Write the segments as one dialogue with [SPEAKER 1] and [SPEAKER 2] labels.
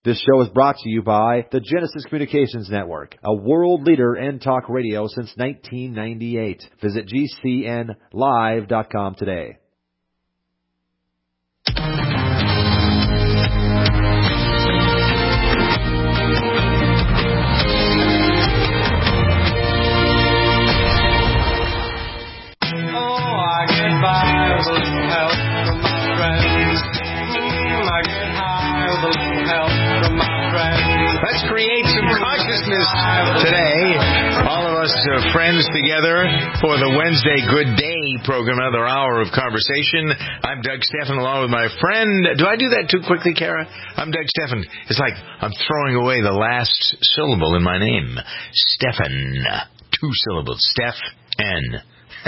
[SPEAKER 1] This show is brought to you by the Genesis Communications Network, a world leader in talk radio since 1998. Visit GCNlive.com today.
[SPEAKER 2] Let's create some consciousness today. All of us are friends together for the Wednesday Good Day program, another hour of conversation. I'm Doug Stephan along with my friend. Do I do that too quickly, Kara? I'm Doug Stephan. It's like I'm throwing away the last syllable in my name. Stephan. 2 syllables. Steph-N.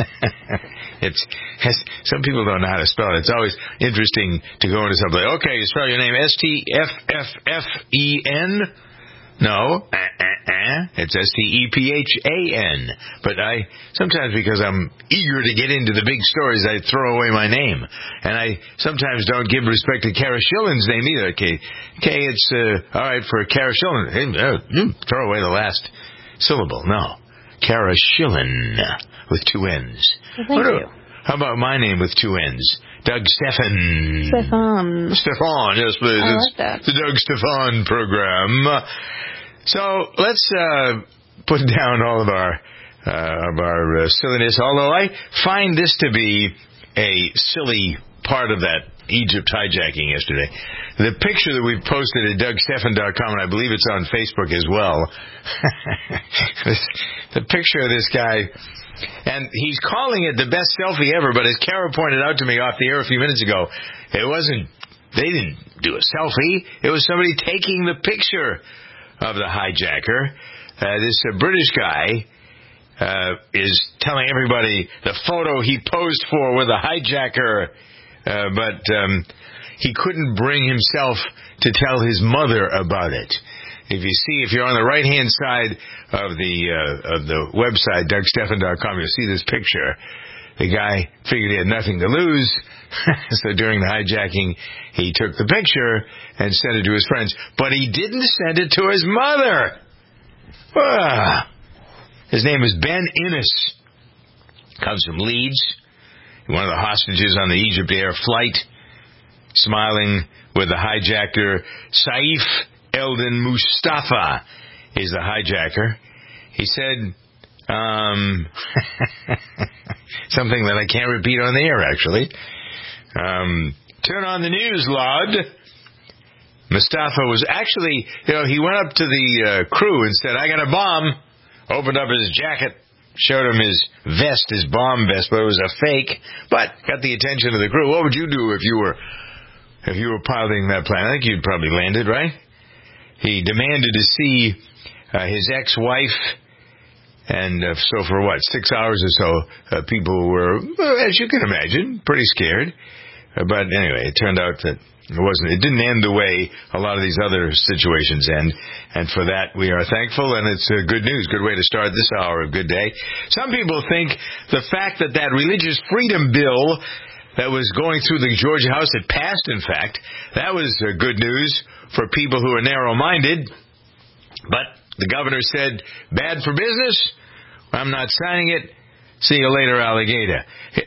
[SPEAKER 2] Some people don't know how to spell it. It's always interesting to go into something. Okay, you spell your name S-T-F-F-F-E-N? No, it's S-T-E-P-H-A-N. But sometimes because I'm eager to get into the big stories, I throw away my name. And I sometimes don't give respect to Kara Schillen's name either. Okay, it's all right for Kara Schillen. Throw away the last syllable. No, Kara Schillen with 2 N's.
[SPEAKER 3] Well, thank you.
[SPEAKER 2] How about my name with 2 N's? Doug Stephan. Stephan, yes, please.
[SPEAKER 3] I like that.
[SPEAKER 2] The Doug Stephan program. So let's put down all of our silliness, although I find this to be a silly part of that Egypt hijacking yesterday. The picture that we've posted at DougStephan.com, and I believe it's on Facebook as well, the picture of this guy, and he's calling it the best selfie ever, but as Kara pointed out to me off the air a few minutes ago, they didn't do a selfie. It was somebody taking the picture of the hijacker. This British guy is telling everybody the photo he posed for with a hijacker, but he couldn't bring himself to tell his mother about it. If you're on the right-hand side of the website, DougStephan.com, you'll see this picture. The guy figured he had nothing to lose, so during the hijacking, he took the picture and sent it to his friends. But he didn't send it to his mother. His name is Ben Innes. Comes from Leeds. One of the hostages on the Egypt Air flight, smiling with the hijacker. Saif Eldin Mustafa is the hijacker. He said something that I can't repeat on the air, actually. Turn on the news, lad. Mustafa was actually, he went up to the crew and said, I got a bomb. Opened up his jacket, showed him his vest, his bomb vest, but it was a fake. But got the attention of the crew. What would you do if you were piloting that plane? I think you'd probably land it, right? He demanded to see his ex-wife, and so for 6 hours or so, people were, as you can imagine, pretty scared. But anyway, it turned out that it didn't end the way a lot of these other situations end, and for that we are thankful, and it's good news, good way to start this hour of Good Day. Some people think the fact that religious freedom bill that was going through the Georgia House, it passed, in fact, that was good news for people who are narrow-minded, but the governor said, bad for business, I'm not signing it, see you later, alligator.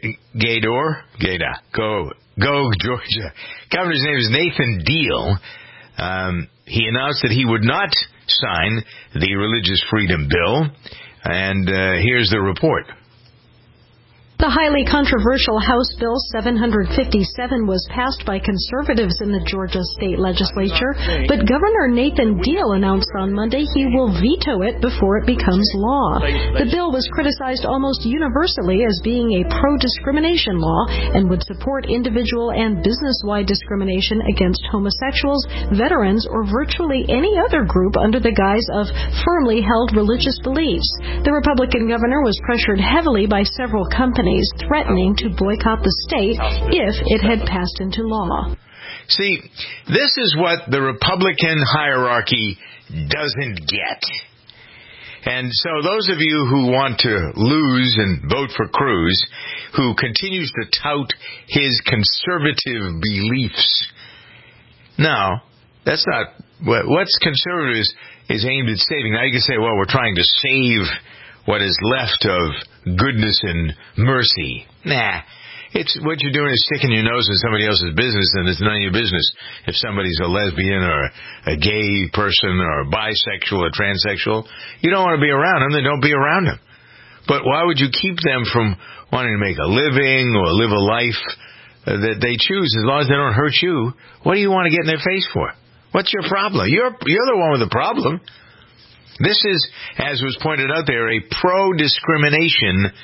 [SPEAKER 2] Gator, Go, Georgia. Governor's name is Nathan Deal. He announced that he would not sign the religious freedom bill, and here's the report.
[SPEAKER 3] The highly controversial House Bill 757 was passed by conservatives in the Georgia state legislature, but Governor Nathan Deal announced on Monday he will veto it before it becomes law. The bill was criticized almost universally as being a pro-discrimination law and would support individual and business-wide discrimination against homosexuals, veterans, or virtually any other group under the guise of firmly held religious beliefs. The Republican governor was pressured heavily by several companies threatening to boycott the state if it had passed into law.
[SPEAKER 2] See, this is what the Republican hierarchy doesn't get. And so those of you who want to lose and vote for Cruz, who continues to tout his conservative beliefs, no, that's not what's conservative is aimed at saving. Now you can say, well, we're trying to save what is left of goodness and mercy. Nah. It's what you're doing is sticking your nose in somebody else's business, and it's none of your business if somebody's a lesbian or a gay person or a bisexual or transsexual. You don't want to be around them, then don't be around them. But why would you keep them from wanting to make a living or live a life that they choose as long as they don't hurt you? What do you want to get in their face for? What's your problem? You're the one with the problem. This is, as was pointed out there, a pro-discrimination.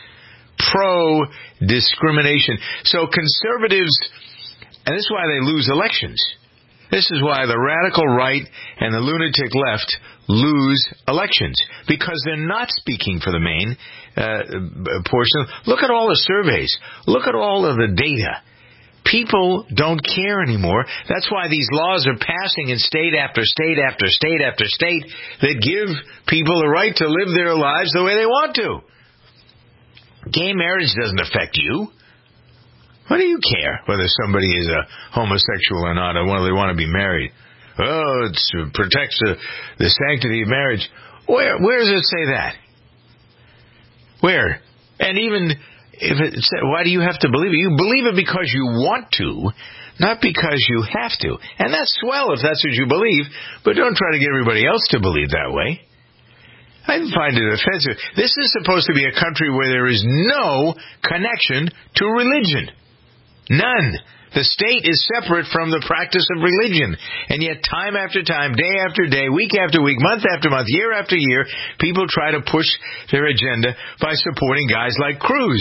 [SPEAKER 2] So conservatives, and this is why they lose elections. This is why the radical right and the lunatic left lose elections, because they're not speaking for the main portion. Look at all the surveys. Look at all of the data. People don't care anymore. That's why these laws are passing in state after state after state after state that give people the right to live their lives the way they want to. Gay marriage doesn't affect you. What do you care whether somebody is a homosexual or not, or whether they want to be married? Oh, it protects the sanctity of marriage. Where does it say that? Where? And even if it said, why do you have to believe it? You believe it because you want to, not because you have to. And that's swell if that's what you believe, but don't try to get everybody else to believe that way. I find it offensive. This is supposed to be a country where there is no connection to religion. None. The state is separate from the practice of religion. And yet time after time, day after day, week after week, month after month, year after year, people try to push their agenda by supporting guys like Cruz,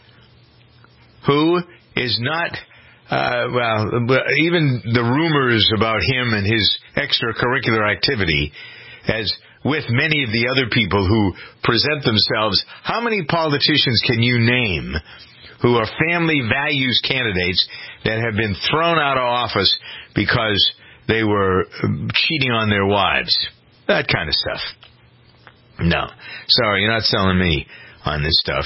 [SPEAKER 2] who is not, even the rumors about him and his extracurricular activity, as with many of the other people who present themselves, how many politicians can you name who are family values candidates that have been thrown out of office because they were cheating on their wives? That kind of stuff. No. Sorry, you're not selling me on this stuff.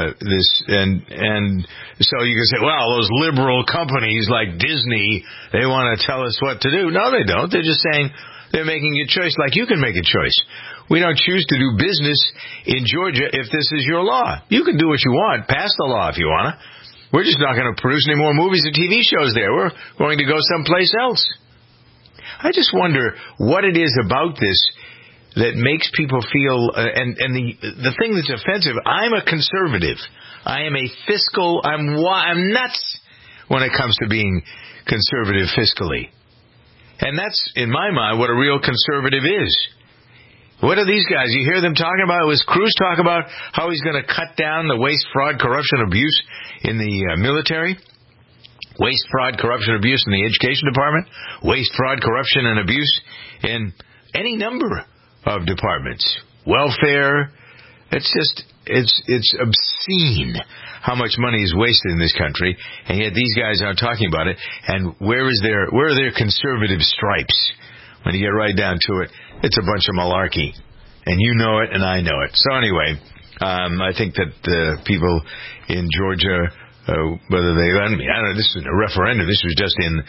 [SPEAKER 2] And so you can say, well, those liberal companies like Disney, they want to tell us what to do. No, they don't. They're just saying they're making a choice like you can make a choice. We don't choose to do business in Georgia if this is your law. You can do what you want. Pass the law if you want to. We're just not going to produce any more movies and TV shows there. We're going to go someplace else. I just wonder what it is about this that makes people feel, and the thing that's offensive, I'm a conservative. I am a fiscal, I'm nuts when it comes to being conservative fiscally. And that's, in my mind, what a real conservative is. What are these guys? You hear them talking about, was Cruz talking about how he's going to cut down the waste, fraud, corruption, abuse in the military? Waste, fraud, corruption, abuse in the education department? Waste, fraud, corruption, and abuse in any number of departments. Welfare. It's obscene how much money is wasted in this country, and yet these guys aren't talking about it. And where are their conservative stripes? When you get right down to it, it's a bunch of malarkey. And you know it, and I know it. So anyway, I think that the people in Georgia, whether they, I don't know, this is a referendum. This was just in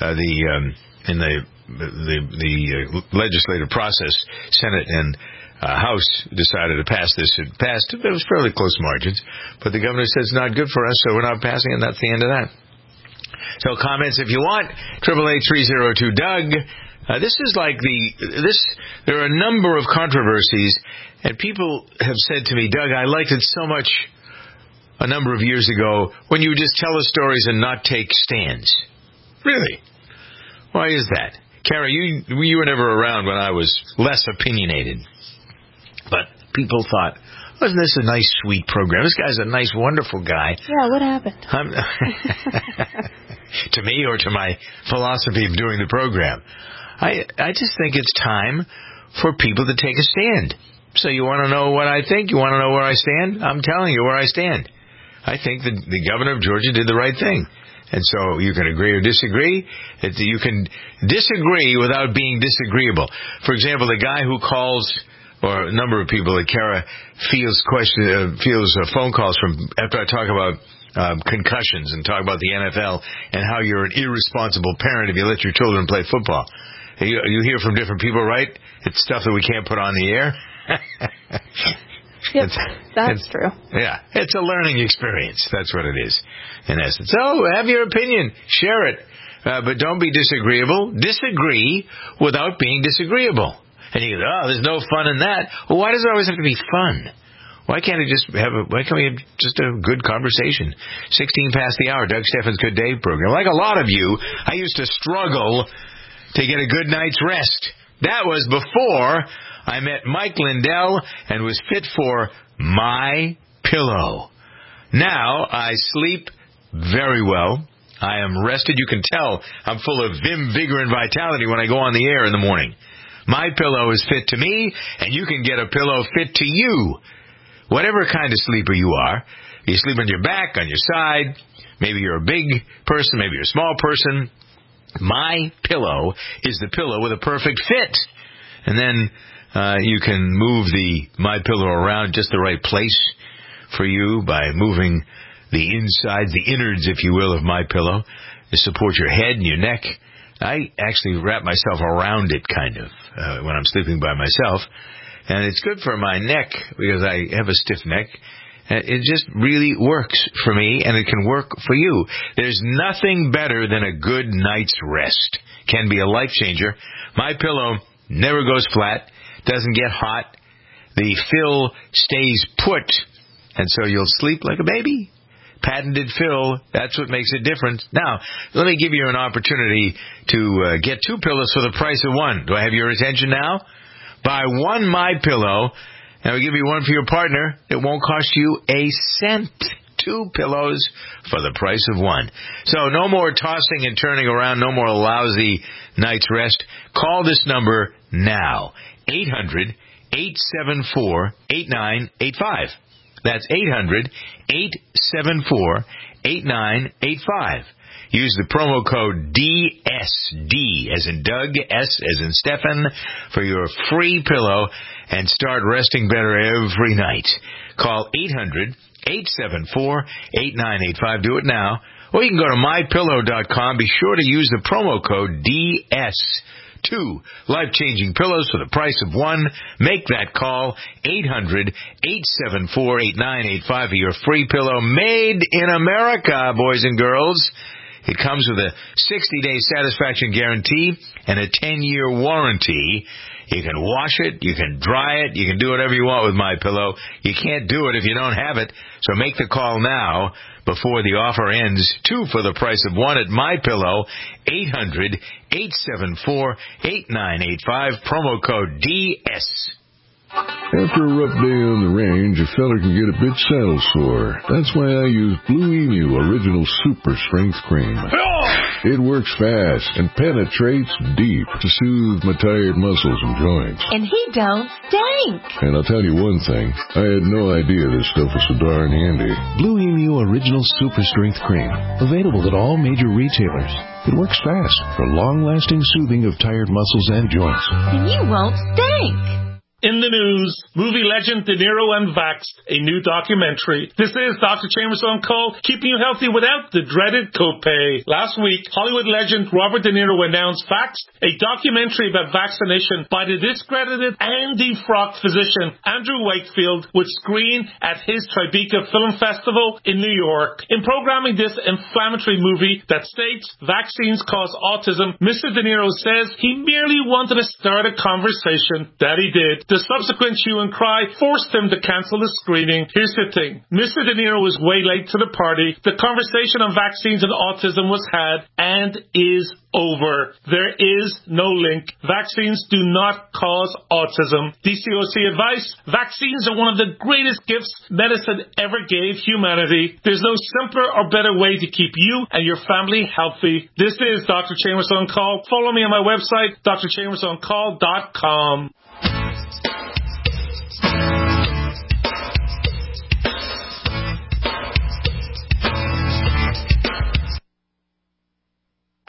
[SPEAKER 2] the legislative process. Senate and House decided to pass this. It passed. It was fairly close margins. But the governor said it's not good for us, so we're not passing it, and that's the end of that. So comments if you want. 888-302-DOUG. This is like there are a number of controversies, and people have said to me, Doug, I liked it so much a number of years ago when you would just tell us stories and not take stands. Really? Why is that? Kara, you were never around when I was less opinionated. But people thought, wasn't this a nice, sweet program? This guy's a nice, wonderful guy.
[SPEAKER 3] Yeah, what happened?
[SPEAKER 2] To me or to my philosophy of doing the program. I just think it's time for people to take a stand. So you want to know what I think? You want to know where I stand? I'm telling you where I stand. I think that the governor of Georgia did the right thing. And so you can agree or disagree. You can disagree without being disagreeable. For example, the guy who calls, or a number of people that Kara fields phone calls from after I talk about concussions and talk about the NFL and how you're an irresponsible parent if you let your children play football. You hear from different people, right? It's stuff that we can't put on the air.
[SPEAKER 4] Yep, that's true.
[SPEAKER 2] Yeah, it's a learning experience. That's what it is, in essence. So, have your opinion. Share it. But don't be disagreeable. Disagree without being disagreeable. And you go, oh, there's no fun in that. Well, why does it always have to be fun? Why can't we have just a good conversation? 16 past the hour, Doug Steffens' Good Day program. Like a lot of you, I used to struggle to get a good night's rest. That was before I met Mike Lindell and was fit for My Pillow. Now I sleep very well. I am rested. You can tell I'm full of vim, vigor, and vitality when I go on the air in the morning. My Pillow is fit to me, and you can get a pillow fit to you. Whatever kind of sleeper you are, you sleep on your back, on your side, maybe you're a big person, maybe you're a small person. My Pillow is the pillow with a perfect fit. And then you can move the My Pillow around just the right place for you by moving the insides, the innards, if you will, of My Pillow to support your head and your neck. I actually wrap myself around it kind of when I'm sleeping by myself. And it's good for my neck because I have a stiff neck. It just really works for me, and it can work for you. There's nothing better than a good night's rest. Can be a life changer. My Pillow never goes flat, doesn't get hot. The fill stays put, and so you'll sleep like a baby. Patented fill, that's what makes it different. Now, let me give you an opportunity to get two pillows for the price of one. Do I have your attention now? Buy one My Pillow, and we'll give you one for your partner. It won't cost you a cent. Two pillows for the price of one. So no more tossing and turning around, no more lousy night's rest. Call this number now, 800-874-8985. That's 800-874-8985. Use the promo code DSD, as in Doug, S as in Stefan, for your free pillow and start resting better every night. Call 800-874-8985. Do it now. Or you can go to mypillow.com. Be sure to use the promo code DS2. Life-changing pillows for the price of one. Make that call, 800-874-8985 for your free pillow made in America, boys and girls. It comes with a 60-day satisfaction guarantee and a 10-year warranty. You can wash it, you can dry it, you can do whatever you want with My Pillow. You can't do it if you don't have it. So make the call now before the offer ends. Two for the price of one at My Pillow. 800-874-8985. Promo code DS.
[SPEAKER 5] After a rough day on the range, a fella can get a bit saddle sore. That's why I use Blue Emu Original Super Strength Cream. It works fast and penetrates deep to soothe my tired muscles and joints.
[SPEAKER 6] And he don't stink.
[SPEAKER 5] And I'll tell you one thing, I had no idea this stuff was so darn handy.
[SPEAKER 7] Blue Emu Original Super Strength Cream. Available at all major retailers. It works fast for long-lasting soothing of tired muscles and joints.
[SPEAKER 6] And you won't stink.
[SPEAKER 8] In the news, movie legend De Niro Unvaxxed, a new documentary. This is Dr. Chambers on Call, keeping you healthy without the dreaded copay. Last week, Hollywood legend Robert De Niro announced Vaxxed, a documentary about vaccination by the discredited and defrocked physician Andrew Wakefield, would screen at his Tribeca Film Festival in New York. In programming this inflammatory movie that states vaccines cause autism, Mr. De Niro says he merely wanted to start a conversation. That he did. The subsequent hue and cry forced him to cancel the screening. Here's the thing. Mr. De Niro was way late to the party. The conversation on vaccines and autism was had and is over. There is no link. Vaccines do not cause autism. DCOC advice: vaccines are one of the greatest gifts medicine ever gave humanity. There's no simpler or better way to keep you and your family healthy. This is Dr. Chambers on Call. Follow me on my website, drchambersoncall.com.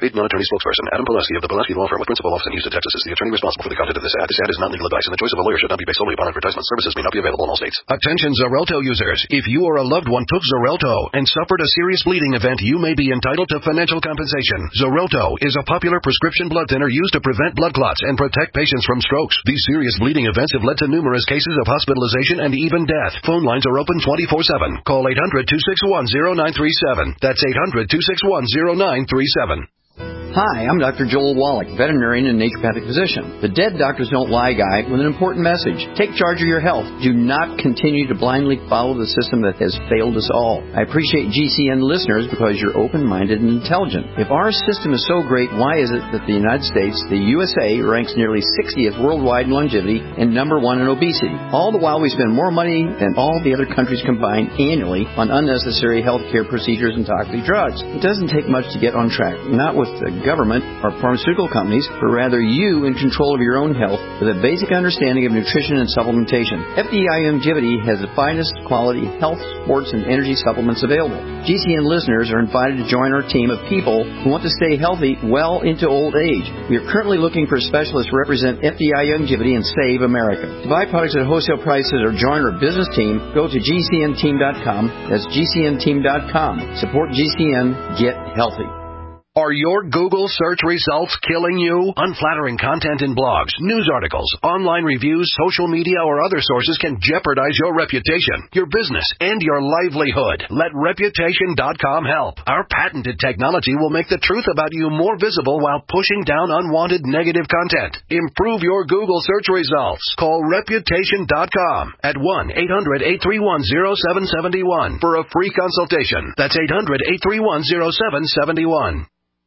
[SPEAKER 4] Paid non-attorney spokesperson Adam Pulaski of the Pulaski Law Firm with principal office in Houston, Texas is the attorney responsible for the content of this ad. This ad is not legal advice, and the choice of a lawyer should not be based solely upon advertisement. Services may not be available in all states.
[SPEAKER 9] Attention Xarelto users. If you or a loved one took Xarelto and suffered a serious bleeding event, you may be entitled to financial compensation. Xarelto is a popular prescription blood thinner used to prevent blood clots and protect patients from strokes. These serious bleeding events have led to numerous cases of hospitalization and even death. Phone lines are open 24/7. Call 800-261-0937. That's 800-261-0937.
[SPEAKER 10] Hi, I'm Dr. Joel Wallach, veterinarian and naturopathic physician. The Dead Doctors Don't Lie guy with an important message. Take charge of your health. Do not continue to blindly follow the system that has failed us all. I appreciate GCN listeners because you're open-minded and intelligent. If our system is so great, why is it that the United States, the USA, ranks nearly 60th worldwide in longevity and number 1 in obesity? All the while we spend more money than all the other countries combined annually on unnecessary health care procedures and toxic drugs. It doesn't take much to get on track. Not with the government or pharmaceutical companies, but rather you in control of your own health with a basic understanding of nutrition and supplementation. FDI Longevity has the finest quality health, sports, and energy supplements available. GCN listeners are invited to join our team of people who want to stay healthy well into old age. We are currently looking for specialists to represent FDI Longevity and Save America. To buy products at wholesale prices or join our business team, go to GCNteam.com. That's GCNteam.com. Support GCN. Get healthy.
[SPEAKER 9] Are your Google search results killing you? Unflattering content in blogs, news articles, online reviews, social media, or other sources can jeopardize your reputation, your business, and your livelihood. Let Reputation.com help. Our patented technology will make the truth about you more visible while pushing down unwanted negative content. Improve your Google search results. Call Reputation.com at 1-800-831-0771 for a free consultation. That's 800-831-0771.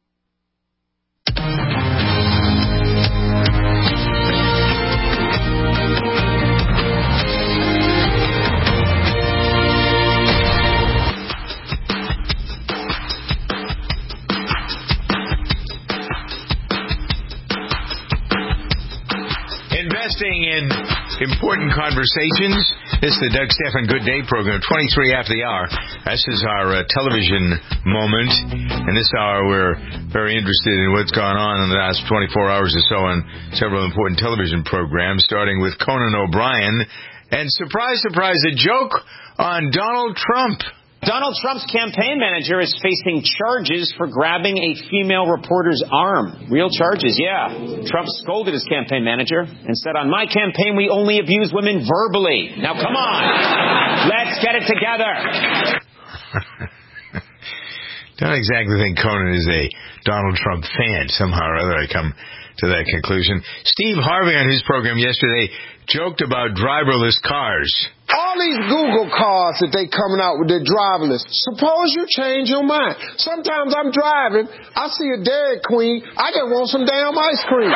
[SPEAKER 2] Investing in important conversations. This is the Doug Stephan Good Day program, 23 after the hour. This is our television moment. And this hour we're very interested in what's gone on in the last 24 hours or so on several important television programs, starting with Conan O'Brien. And surprise, surprise, a joke on Donald Trump.
[SPEAKER 11] Donald Trump's campaign manager is facing charges for grabbing a female reporter's arm. Real charges, yeah. Trump scolded his campaign manager and said, "On my campaign, we only abuse women verbally. Now, come on. Let's get it together."
[SPEAKER 2] Don't exactly think Conan is a Donald Trump fan. Somehow or other I come to that conclusion. Steve Harvey on his program yesterday joked about driverless cars.
[SPEAKER 12] All these Google cars that they coming out with, they're driverless. Suppose you change your mind. Sometimes I'm driving, I see a Dairy Queen, I just want some damn ice cream.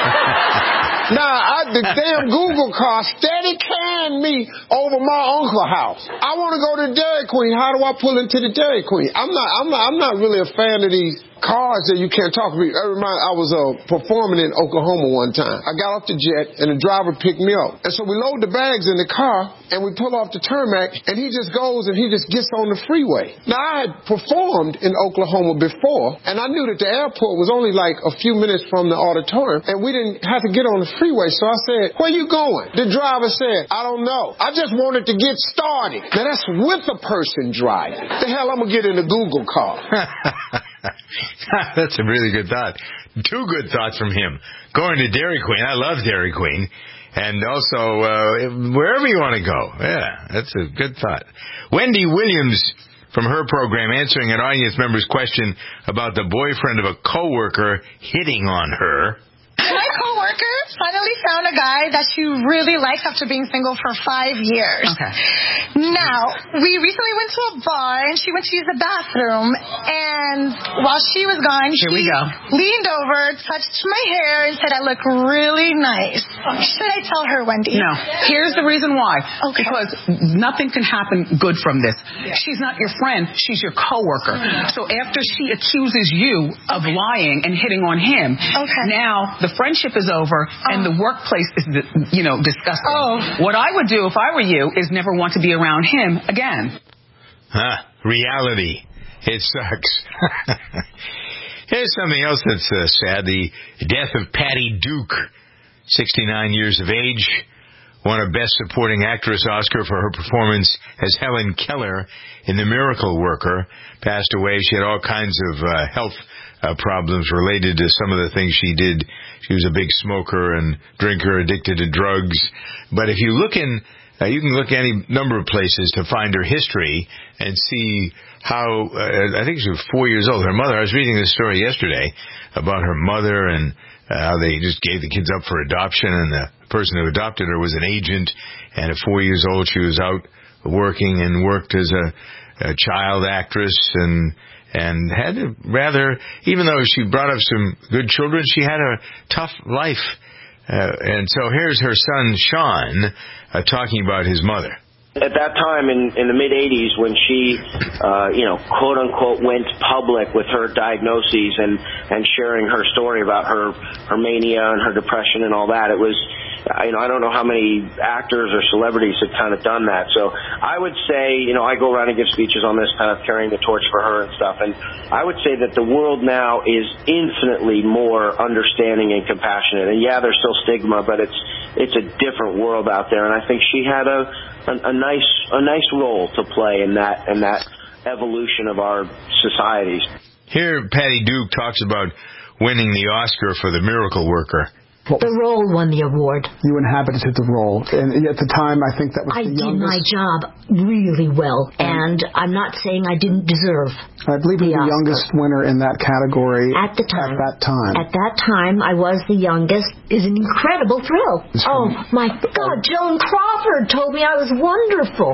[SPEAKER 12] The damn Google car steady carrying me over my uncle's house. I want to go to Dairy Queen. How do I pull into the Dairy Queen? I'm not really a fan of these cars that you can't talk to. I was performing in Oklahoma one time. I got off the jet and the driver picked me up. And so we load the bags in the car and we pull off the tarmac and he just goes and he just gets on the freeway. Now I had performed in Oklahoma before and I knew that the airport was only like a few minutes from the auditorium and we didn't have to get on the freeway. So I said, "Where you going?" The driver said, "I don't know. I just wanted to get started." Now that's with a person driving. The hell I'm going to get in a Google car.
[SPEAKER 2] That's a really good thought. Two good thoughts from him. Going to Dairy Queen. I love Dairy Queen. And also, wherever you want to go. Yeah, that's a good thought. Wendy Williams from her program answering an audience member's question about the boyfriend of a coworker hitting on her.
[SPEAKER 13] My coworker finally found a guy that she really likes after being single for 5 years. Okay. Now, we recently went to a bar, and she went to use the bathroom, and while she was gone, she leaned over, touched my hair, and said I look really nice. Should I tell her, Wendy?
[SPEAKER 14] No. Here's the reason why.
[SPEAKER 13] Okay.
[SPEAKER 14] Because nothing can happen good from this. She's not your friend. She's your coworker. So after she accuses you of lying and hitting on him, now the friendship is over and the workplace is, disgusting. What I would do if I were you is never want to be around him again.
[SPEAKER 2] Reality. It sucks. Here's something else that's sad. The death of Patty Duke, 69 years of age, won a Best Supporting Actress Oscar for her performance as Helen Keller in The Miracle Worker. Passed away. She had all kinds of health problems related to some of the things she did. She was a big smoker and drinker, addicted to drugs. But if you look in, you can look any number of places to find her history and see how, I think she was 4 years old. Her mother, I was reading this story yesterday about her mother and how they just gave the kids up for adoption, and the person who adopted her was an agent, and at 4 years old she was out working and worked as a child actress and had a rather, even though she brought up some good children, she had a tough life. And so here's her son, Sean, talking about his mother.
[SPEAKER 15] At that time, in the mid-'80s, when she, quote-unquote, went public with her diagnoses and sharing her story about her mania and her depression and all that, it was, I don't know how many actors or celebrities have kind of done that. So I would say, I go around and give speeches on this, kind of carrying the torch for her and stuff. And I would say that the world now is infinitely more understanding and compassionate. And yeah, there's still stigma, but it's a different world out there. And I think she had a nice role to play in that evolution of our societies.
[SPEAKER 2] Here, Patty Duke talks about winning the Oscar for The Miracle Worker.
[SPEAKER 16] The role won the award.
[SPEAKER 17] You inhabited the role. And at the time, I think that was the youngest. I
[SPEAKER 16] did my job really well, and I'm not saying I didn't deserve
[SPEAKER 17] I believe you're the youngest winner in that category
[SPEAKER 16] at the time.
[SPEAKER 17] At that time.
[SPEAKER 16] At that time, I was the youngest. Is an incredible thrill. Oh, my God. Joan Crawford told me I was wonderful.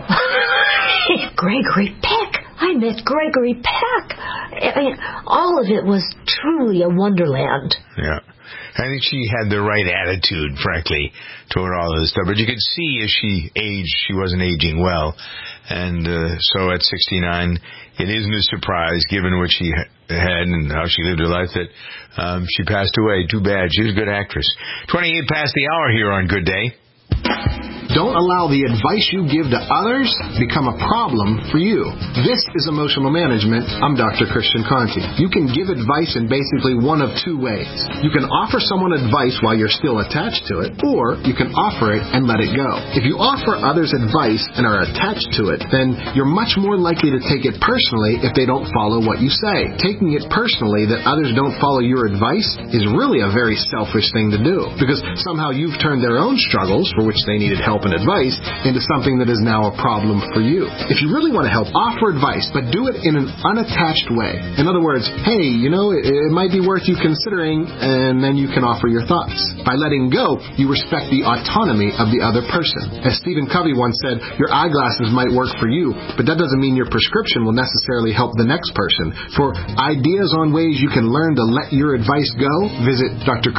[SPEAKER 16] Gregory Peck. I met Gregory Peck. I mean, all of it was truly a wonderland.
[SPEAKER 2] Yeah. I think she had the right attitude, frankly, toward all of this stuff. But you could see as she aged, she wasn't aging well. And so at 69, it isn't a surprise, given what she had and how she lived her life, that she passed away. Too bad. She was a good actress. 28 past the hour here on Good Day.
[SPEAKER 18] Don't allow the advice you give to others become a problem for you. This is Emotional Management. I'm Dr. Christian Conti. You can give advice in basically one of two ways. You can offer someone advice while you're still attached to it, or you can offer it and let it go. If you offer others advice and are attached to it, then you're much more likely to take it personally if they don't follow what you say. Taking it personally that others don't follow your advice is really a very selfish thing to do, because somehow you've turned their own struggles, for which they needed help and advice, into something that is now a problem for you. If you really want to help, offer advice, but do it in an unattached way. In other words, hey, it might be worth you considering, and then you can offer your thoughts. By letting go, you respect the autonomy of the other person. As Stephen Covey once said, your eyeglasses might work for you, but that doesn't mean your prescription will necessarily help the next person. For ideas on ways you can learn to let your advice go, visit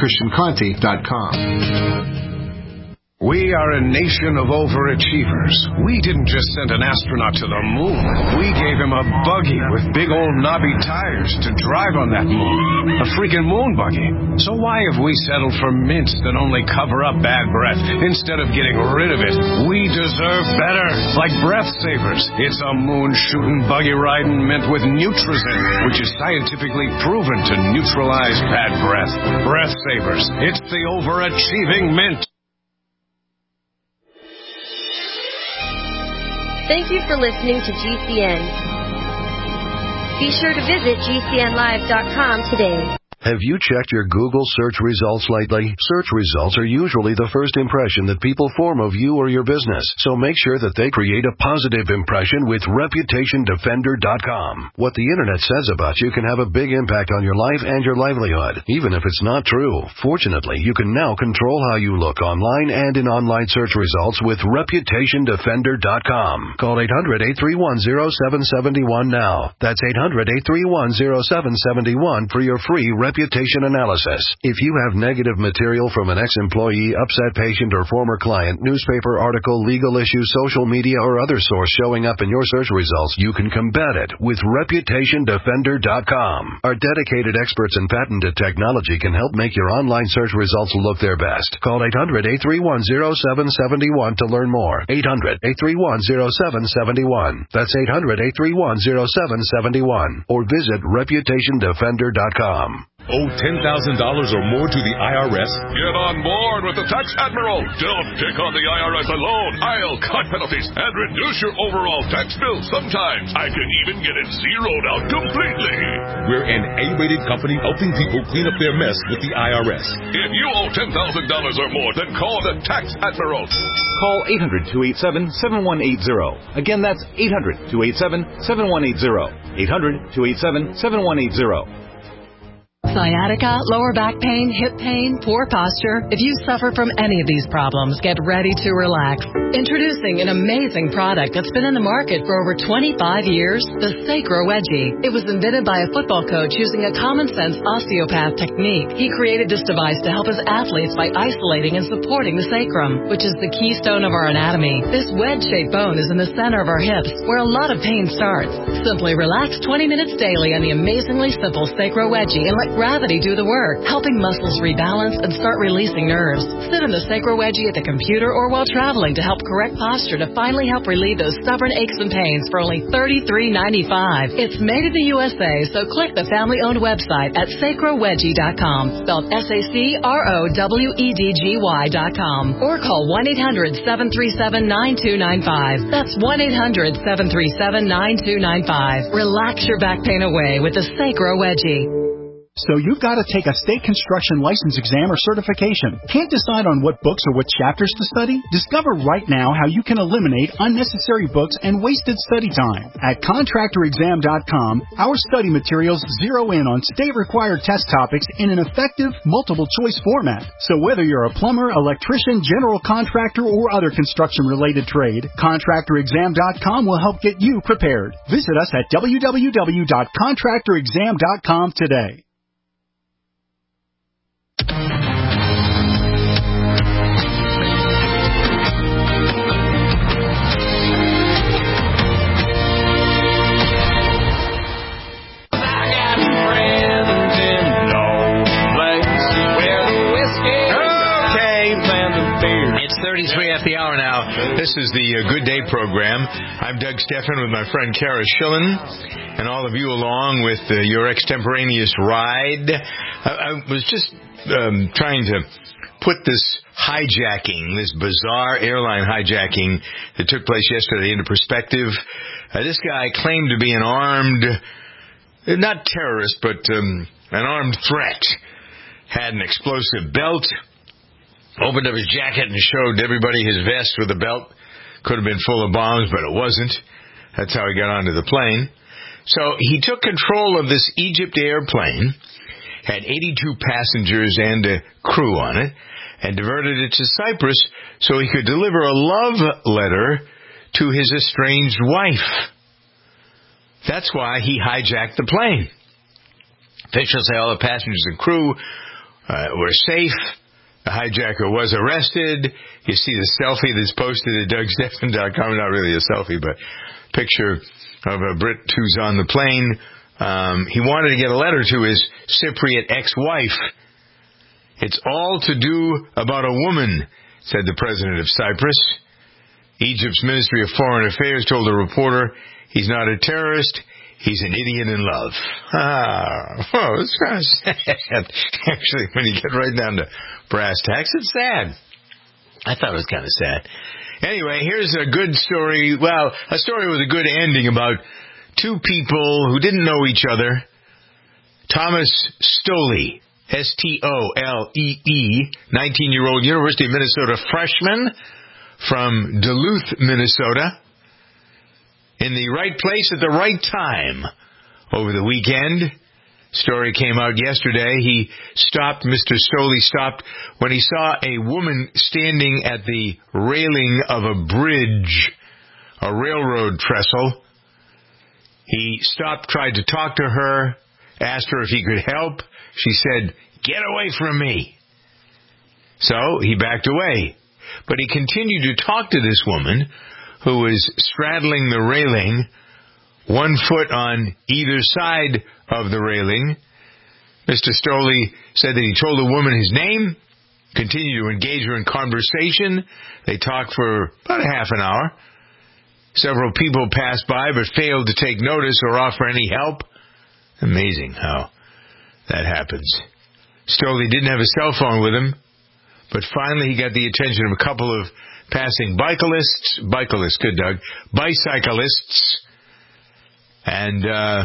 [SPEAKER 18] drchristianconti.com.
[SPEAKER 19] We are a nation of overachievers. We didn't just send an astronaut to the moon. We gave him a buggy with big old knobby tires to drive on that moon. A freaking moon buggy. So why have we settled for mints that only cover up bad breath instead of getting rid of it? We deserve better. Like Breath Savers. It's a moon-shooting, buggy-riding mint with Nutrizin, which is scientifically proven to neutralize bad breath. Breath Savers. It's the overachieving mint.
[SPEAKER 20] Thank you for listening to GCN. Be sure to visit GCNlive.com today.
[SPEAKER 9] Have you checked your Google search results lately? Search results are usually the first impression that people form of you or your business, so make sure that they create a positive impression with ReputationDefender.com. What the Internet says about you can have a big impact on your life and your livelihood, even if it's not true. Fortunately, you can now control how you look online and in online search results with ReputationDefender.com. Call 800-831-0771 now. That's 800-831-0771 for your free reputation analysis. If you have negative material from an ex-employee, upset patient, or former client, newspaper article, legal issue, social media, or other source showing up in your search results, you can combat it with ReputationDefender.com. Our dedicated experts in patented technology can help make your online search results look their best. Call 800-831-0771 to learn more. 800-831-0771. That's 800-831-0771. Or visit ReputationDefender.com.
[SPEAKER 21] Owe $10,000 or more to the IRS?
[SPEAKER 22] Get on board with the Tax Admiral. Don't take on the IRS alone. I'll cut penalties and reduce your overall tax bill. Sometimes I can even get it zeroed out completely.
[SPEAKER 21] We're an A-rated company helping people clean up their mess with the IRS.
[SPEAKER 22] If you owe $10,000 or more, then call the Tax Admiral.
[SPEAKER 23] Call 800-287-7180. Again, that's 800-287-7180. 800-287-7180.
[SPEAKER 24] Sciatica, lower back pain, hip pain, poor posture. If you suffer from any of these problems, get ready to relax. Introducing an amazing product that's been in the market for over 25 years, the Sacro Wedgie. It was invented by a football coach using a common-sense osteopath technique. He created this device to help his athletes by isolating and supporting the sacrum, which is the keystone of our anatomy. This wedge-shaped bone is in the center of our hips, where a lot of pain starts. Simply relax 20 minutes daily on the amazingly simple Sacro Wedgie and let gravity do the work, helping muscles rebalance and start releasing nerves. Sit in the Sacro Wedgie at the computer or while traveling to help correct posture to finally help relieve those stubborn aches and pains for only $33.95. It's made in the USA, so click the family-owned website at sacrowedgie.com, spelled SACROWEDGY.com, or call 1-800-737-9295. That's 1-800-737-9295. Relax your back pain away with the Sacro Wedgie.
[SPEAKER 25] So you've got to take a state construction license exam or certification. Can't decide on what books or what chapters to study? Discover right now how you can eliminate unnecessary books and wasted study time. At contractorexam.com, our study materials zero in on state-required test topics in an effective, multiple-choice format. So whether you're a plumber, electrician, general contractor, or other construction-related trade, contractorexam.com will help get you prepared. Visit us at www.contractorexam.com today.
[SPEAKER 2] It's 33 at the hour now. This is the Good Day program. I'm Doug Stephan with my friend Kara Schillen, and all of you along with your extemporaneous ride. I was just trying to put this hijacking, this bizarre airline hijacking that took place yesterday into perspective. This guy claimed to be an armed, not terrorist, but an armed threat. Had an explosive belt. Opened up his jacket and showed everybody his vest with a belt. Could have been full of bombs, but it wasn't. That's how he got onto the plane. So he took control of this Egypt airplane, had 82 passengers and a crew on it, and diverted it to Cyprus so he could deliver a love letter to his estranged wife. That's why he hijacked the plane. Officials say all the passengers and crew were safe. The hijacker was arrested. You see the selfie that's posted at DougStephan.com. Not really a selfie, but picture of a Brit who's on the plane. He wanted to get a letter to his Cypriot ex-wife. It's all to do about a woman, said the president of Cyprus. Egypt's Ministry of Foreign Affairs told a reporter he's not a terrorist. He's an idiot in love. It's kind of sad. Actually, when you get right down to brass tacks, it's sad. I thought it was kind of sad. Anyway, here's a good story. Well, a story with a good ending about two people who didn't know each other. Thomas Stoley, S-T-O-L-E-E, 19-year-old University of Minnesota freshman from Duluth, Minnesota. In the right place at the right time over the weekend. Story came out yesterday. Mr. Stoley stopped when he saw a woman standing at the railing of a bridge, a railroad trestle. He stopped, tried to talk to her, asked her if he could help. she said, "Get away from me." So he backed away. But he continued to talk to this woman who was straddling the railing, one foot on either side of the railing. Mr. Stoley said that he told the woman his name, continued to engage her in conversation. They talked for about a half an hour. Several people passed by but failed to take notice or offer any help. Amazing how that happens. Stoley didn't have a cell phone with him, but finally he got the attention of a couple of passing bicyclists, and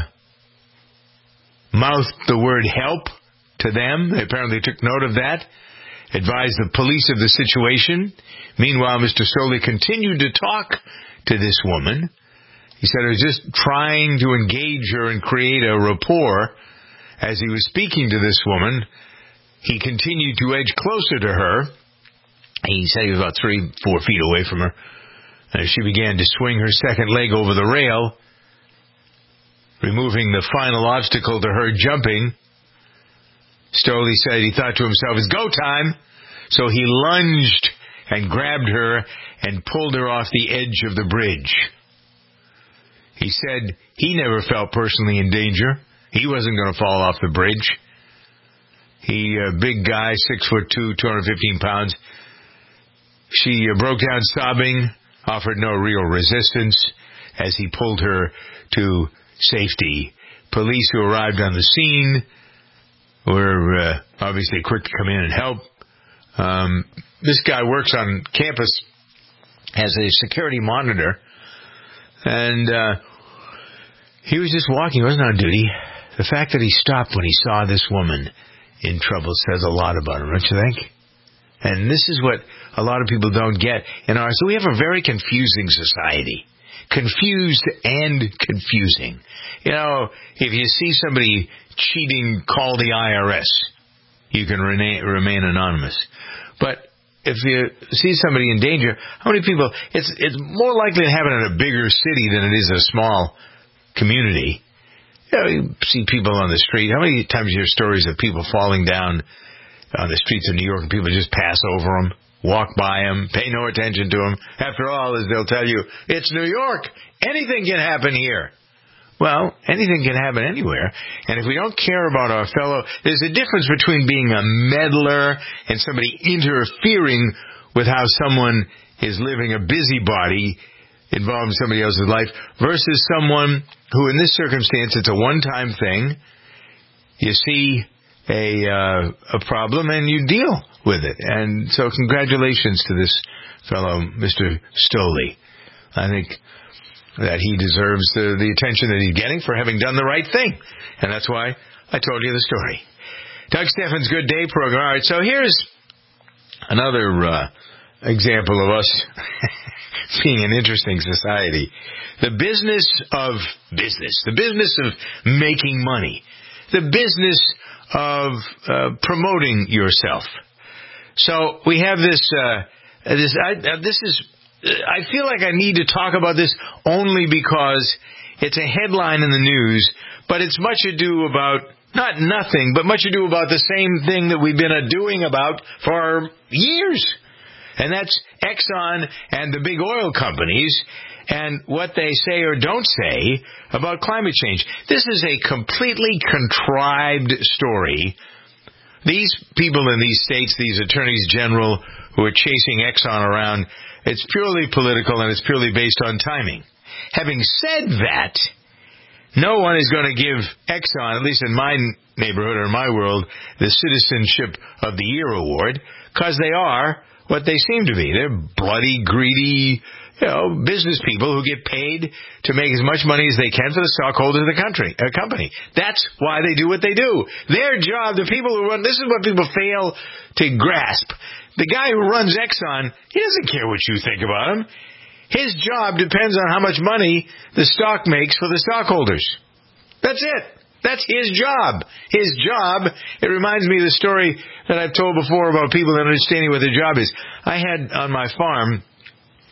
[SPEAKER 2] mouthed the word help to them. They apparently took note of that, advised the police of the situation. Meanwhile, Mr. Stoley continued to talk to this woman. He said he was just trying to engage her and create a rapport. As he was speaking to this woman, he continued to edge closer to her. He said he was about 3-4 feet away from her. As she began to swing her second leg over the rail, removing the final obstacle to her jumping, Stoley said he thought to himself, "It's go time." So he lunged and grabbed her and pulled her off the edge of the bridge. He said he never felt personally in danger. He wasn't going to fall off the bridge. He, a big guy, 6'2", 215 pounds. She broke down sobbing, offered no real resistance as he pulled her to safety. Police who arrived on the scene were obviously quick to come in and help. This guy works on campus as a security monitor, and he was just walking. He wasn't on duty. The fact that he stopped when he saw this woman in trouble says a lot about him, don't you think? And this is what a lot of people don't get in ours. So we have a very confusing society. Confused and confusing. You know, if you see somebody cheating, call the IRS. You can remain anonymous. But if you see somebody in danger, how many people... It's more likely to happen in a bigger city than it is a small community. You know, you see people on the street. How many times you hear stories of people falling down on the streets of New York and people just pass over them, walk by them, pay no attention to them? After all, as they'll tell you, it's New York. Anything can happen here. Well, anything can happen anywhere. And if we don't care about our fellow, there's a difference between being a meddler and somebody interfering with how someone is living, a busybody involved in somebody else's life, versus someone who, in this circumstance, it's a one-time thing. You see a problem and you deal with it. And so congratulations to this fellow, Mr. Stoley. I think that he deserves the attention that he's getting for having done the right thing. And that's why I told you the story. Doug Steffens' Good Day program. All right, so here's another example of us being an interesting society. The business of making money. The business of promoting yourself. So we have this I feel like I need to talk about this only because it's a headline in the news, but it's much ado about, not nothing, but much ado about the same thing that we've been doing about for years. And that's Exxon and the big oil companies and what they say or don't say about climate change. This is a completely contrived story. These people in these states, these attorneys general who are chasing Exxon around, it's purely political and it's purely based on timing. Having said that, no one is going to give Exxon, at least in my neighborhood or my world, the Citizenship of the Year award, because they are what they seem to be. They're bloody, greedy, business people who get paid to make as much money as they can for the stockholders of the company. That's why they do what they do. Their job, the people who run, this is what people fail to grasp. The guy who runs Exxon, he doesn't care what you think about him. His job depends on how much money the stock makes for the stockholders. That's it. That's his job. His job, it reminds me of the story that I've told before about people not understanding what their job is. I had on my farm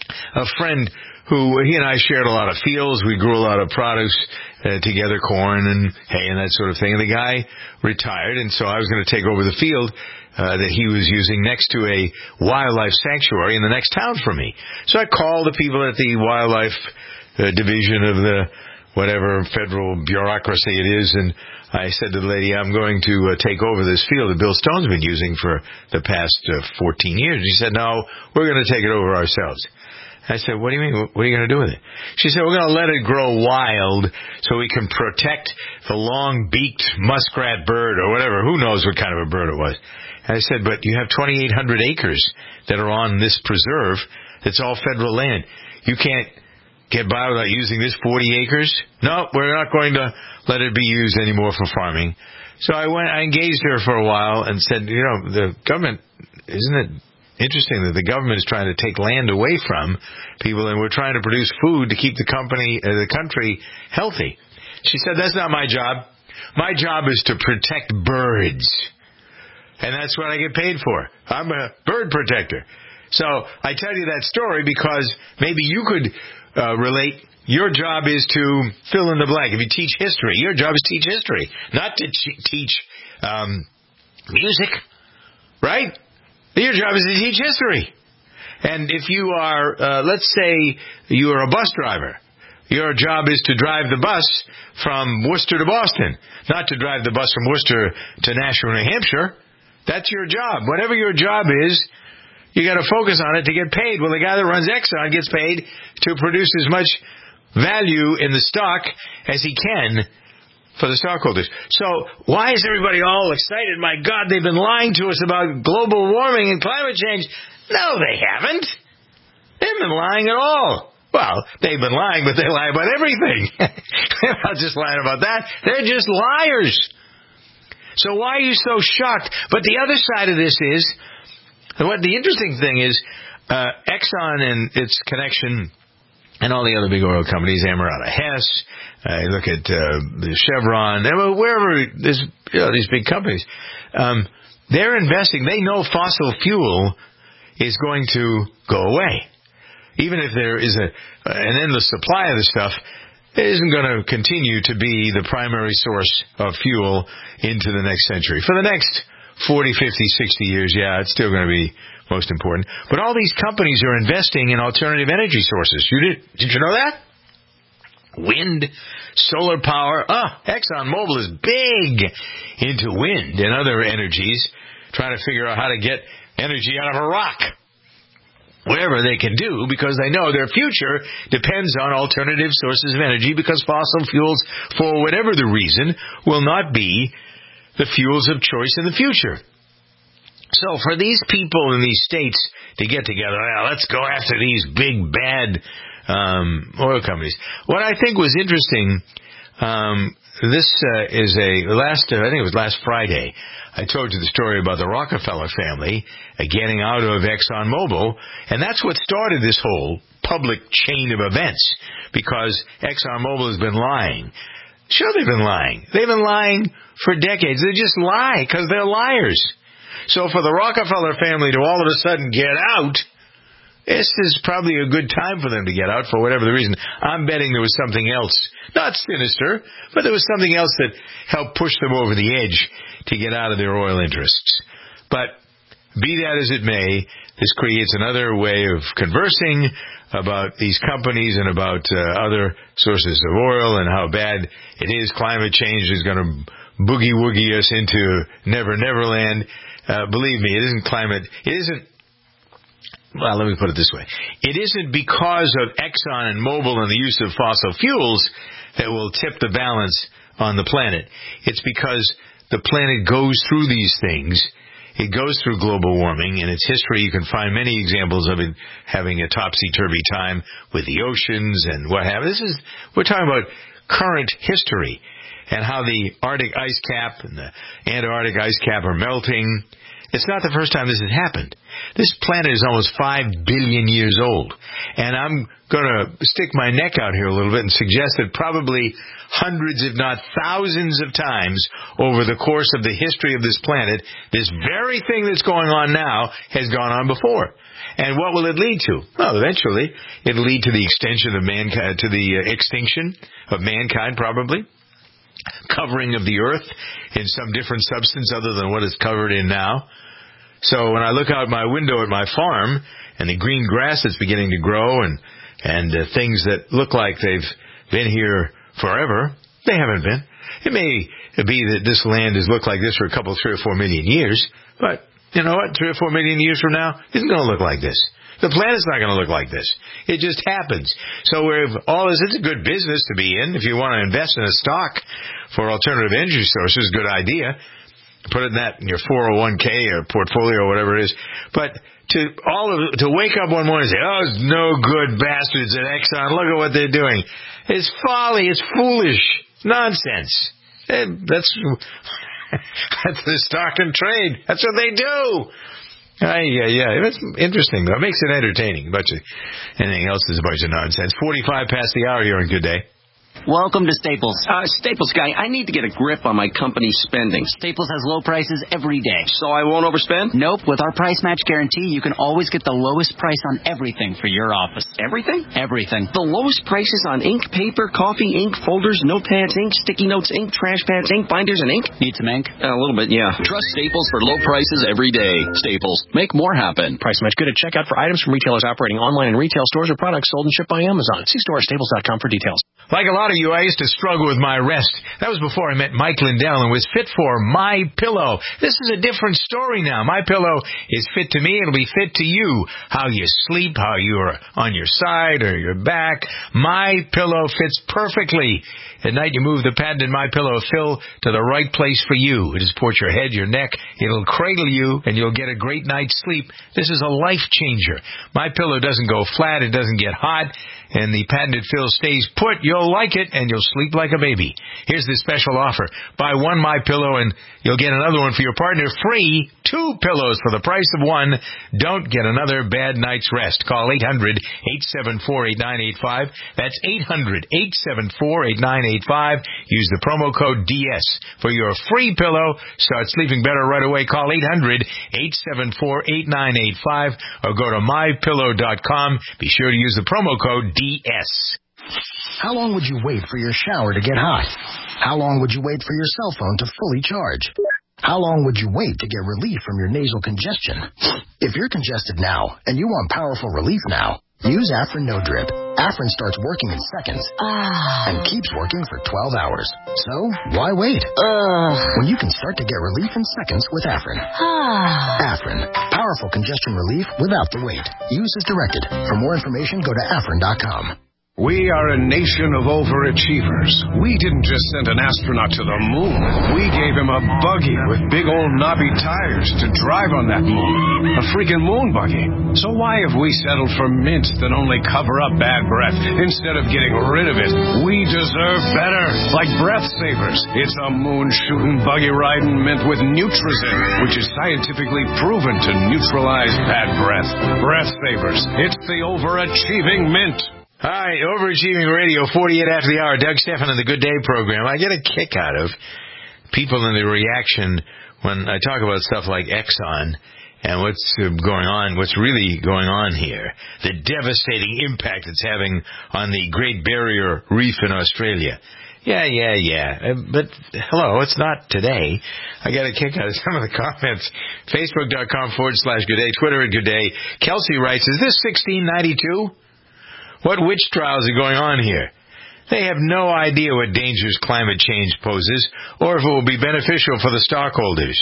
[SPEAKER 2] a friend who, he and I shared a lot of fields. We grew a lot of produce together, corn and hay and that sort of thing. And the guy retired, and so I was going to take over the field that he was using next to a wildlife sanctuary in the next town from me. So I called the people at the wildlife division of the whatever federal bureaucracy it is, and I said to the lady, I'm going to take over this field that Bill Stone's been using for the past 14 years. She said, no, we're going to take it over ourselves. I said, what do you mean? What are you going to do with it? She said, we're going to let it grow wild so we can protect the long-beaked muskrat bird or whatever. Who knows what kind of a bird it was. And I said, but you have 2,800 acres that are on this preserve. It's all federal land. You can't get by without using this 40 acres? No, we're not going to let it be used anymore for farming. So I engaged her for a while and said, you know, the government, isn't it interesting that the government is trying to take land away from people, and we're trying to produce food to keep the country healthy? She said, that's not my job. My job is to protect birds. And that's what I get paid for. I'm a bird protector. So I tell you that story because maybe you could relate. Your job is to fill in the blank. If you teach history, your job is to teach history, not to teach music, right? Your job is to teach history. And if you are, let's say you are a bus driver, your job is to drive the bus from Worcester to Boston, not to drive the bus from Worcester to Nashua, New Hampshire. That's your job. Whatever your job is, you got to focus on it to get paid. Well, the guy that runs Exxon gets paid to produce as much value in the stock as he can for the stockholders. So why is everybody all excited? My God, they've been lying to us about global warming and climate change. No, they haven't. They haven't been lying at all. Well, they've been lying, but they lie about everything. They're not just lying about that. They're just liars. So why are you so shocked? But the other side of this is, what the interesting thing is, Exxon and its connection and all the other big oil companies, Amerada Hess, look at the Chevron, wherever there's these big companies, they're investing. They know fossil fuel is going to go away. Even if there is an endless supply of the stuff, it isn't going to continue to be the primary source of fuel into the next century. For the next 40, 50, 60 years, yeah, it's still going to be most important. But all these companies are investing in alternative energy sources. Did you know that? Wind, solar power. ExxonMobil is big into wind and other energies, trying to figure out how to get energy out of a rock. Whatever they can do, because they know their future depends on alternative sources of energy, because fossil fuels, for whatever the reason, will not be the fuels of choice in the future. So for these people in these states to get together, let's go after these big, bad oil companies. What I think was interesting, this is I think it was last Friday, I told you the story about the Rockefeller family getting out of ExxonMobil, and that's what started this whole public chain of events, because ExxonMobil has been lying. Sure, they've been lying. They've been lying for decades. They just lie because they're liars. So for the Rockefeller family to all of a sudden get out, this is probably a good time for them to get out for whatever the reason. I'm betting there was something else, not sinister, but there was something else that helped push them over the edge to get out of their oil interests. But be that as it may, this creates another way of conversing about these companies and about other sources of oil and how bad it is. Climate change is going to boogie-woogie us into never-never-land. Believe me, it isn't, well, let me put it this way. It isn't because of Exxon and Mobil and the use of fossil fuels that will tip the balance on the planet. It's because the planet goes through these things. It goes through global warming. In its history, you can find many examples of it having a topsy-turvy time with the oceans and what have you. We're talking about current history and how the Arctic ice cap and the Antarctic ice cap are melting. It's not the first time this has happened. This planet is almost 5 billion years old. And I'm going to stick my neck out here a little bit and suggest that probably hundreds, if not thousands of times over the course of the history of this planet, this very thing that's going on now has gone on before. And what will it lead to? Well, eventually, it'll lead to the extension of mankind, to the extinction of mankind, probably. Covering of the earth in some different substance other than what it's covered in now. So when I look out my window at my farm and the green grass that's beginning to grow and things that look like they've been here forever, they haven't been. It may be that this land has looked like this for a couple, 3 or 4 million years, but you know what? 3 or 4 million years from now, it isn't going to look like this. The planet's not going to look like this. It just happens. So it's a good business to be in. If you want to invest in a stock for alternative energy sources, good idea. Put that in your 401k or portfolio or whatever it is. But to wake up one morning and say, oh, those no good bastards at Exxon, look at what they're doing. It's folly. It's foolish. Nonsense. That's the stock and trade. That's what they do. Yeah. It's interesting, though. It makes it entertaining. Anything else is a bunch of nonsense. 45 past the hour here on Good Day.
[SPEAKER 1] Welcome to Staples. Staples guy, I need to get a grip on my company's spending. Staples has low prices every day. So I won't overspend? Nope. With our price match guarantee, you can always get the lowest price on everything for your office. Everything? Everything. The lowest prices on ink, paper, coffee, ink, folders, notepads, ink, sticky notes, ink, trash pads, ink, binders, and ink? Need some ink? A little bit, yeah.
[SPEAKER 4] Trust Staples for low prices every day. Staples. Make more happen.
[SPEAKER 3] Price match good at checkout for items from retailers operating online in retail stores or products sold and shipped by Amazon. See store at staples.com for details.
[SPEAKER 2] Like a lot of you, I used to struggle with my rest. That was before I met Mike Lindell and was fit for My Pillow. This is a different story now. My Pillow is fit to me. It'll be fit to you. How you sleep, how you're on your side or your back. My Pillow fits perfectly. At night, you move the patented My Pillow fill to the right place for you. It supports your head, your neck. It'll cradle you, and you'll get a great night's sleep. This is a life changer. My Pillow doesn't go flat. It doesn't get hot. And the patented fill stays put. You'll like it, and you'll sleep like a baby. Here's the special offer. Buy one My Pillow, and you'll get another one for your partner free. 2 pillows for the price of one. Don't get another bad night's rest. Call 800-874-8985. That's 800-874-8985. Use the promo code DS for your free pillow. Start sleeping better right away. Call 800-874-8985 or go to mypillow.com. Be sure to use the promo code DS.
[SPEAKER 5] How long would you wait for your shower to get hot? How long would you wait for your cell phone to fully charge? How long would you wait to get relief from your nasal congestion? If you're congested now and you want powerful relief now, use Afrin No Drip. Afrin starts working in seconds and keeps working for 12 hours. So, why wait? When you can start to get relief in seconds with Afrin. Afrin. Powerful congestion relief without the wait. Use as directed. For more information, go to Afrin.com.
[SPEAKER 19] We are a nation of overachievers. We didn't just send an astronaut to the moon. We gave him a buggy with big old knobby tires to drive on that moon. A freaking moon buggy. So why have we settled for mints that only cover up bad breath instead of getting rid of it? We deserve better. Like Breath Savers. It's a moon-shooting, buggy-riding mint with Nutrizin, which is scientifically proven to neutralize bad breath. Breath Savers. It's the overachieving mint.
[SPEAKER 2] Hi, Overachieving Radio, 48 after the hour. Doug Stephan on the Good Day program. I get a kick out of people in the reaction when I talk about stuff like Exxon and what's going on, what's really going on here. The devastating impact it's having on the Great Barrier Reef in Australia. Yeah. But, hello, it's not today. I got a kick out of some of the comments. Facebook.com/Good Day, Twitter at Good Day. Kelsey writes, is this 1692? What witch trials are going on here? They have no idea what dangers climate change poses or if it will be beneficial for the stockholders.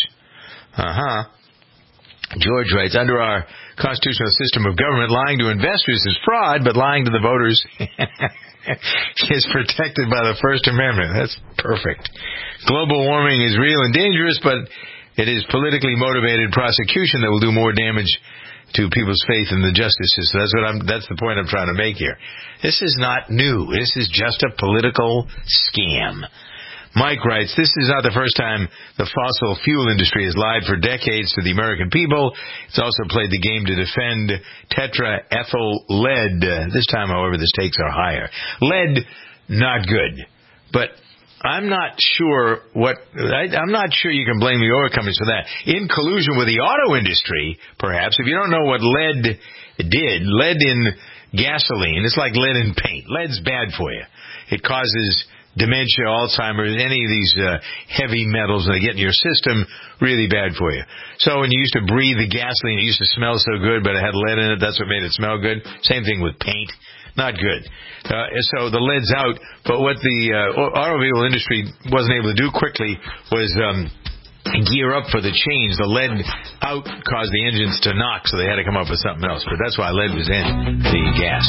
[SPEAKER 2] George writes, under our constitutional system of government, lying to investors is fraud, but lying to the voters is protected by the First Amendment. That's perfect. Global warming is real and dangerous, but it is politically motivated prosecution that will do more damage to people's faith in the justice system. That's the point I'm trying to make here. This is not new. This is just a political scam. Mike writes, this is not the first time the fossil fuel industry has lied for decades to the American people. It's also played the game to defend tetraethyl lead. This time, however, the stakes are higher. Lead, not good. But I'm not sure I'm not sure you can blame the oil companies for that. In collusion with the auto industry, perhaps. If you don't know what lead did, lead in gasoline, it's like lead in paint. Lead's bad for you. It causes dementia, Alzheimer's, any of these heavy metals that get in your system, really bad for you. So when you used to breathe the gasoline, it used to smell so good, but it had lead in it. That's what made it smell good. Same thing with paint. Not good. So the lead's out. But what the automobile industry wasn't able to do quickly was gear up for the change. The lead out caused the engines to knock, so they had to come up with something else. But that's why lead was in the gas.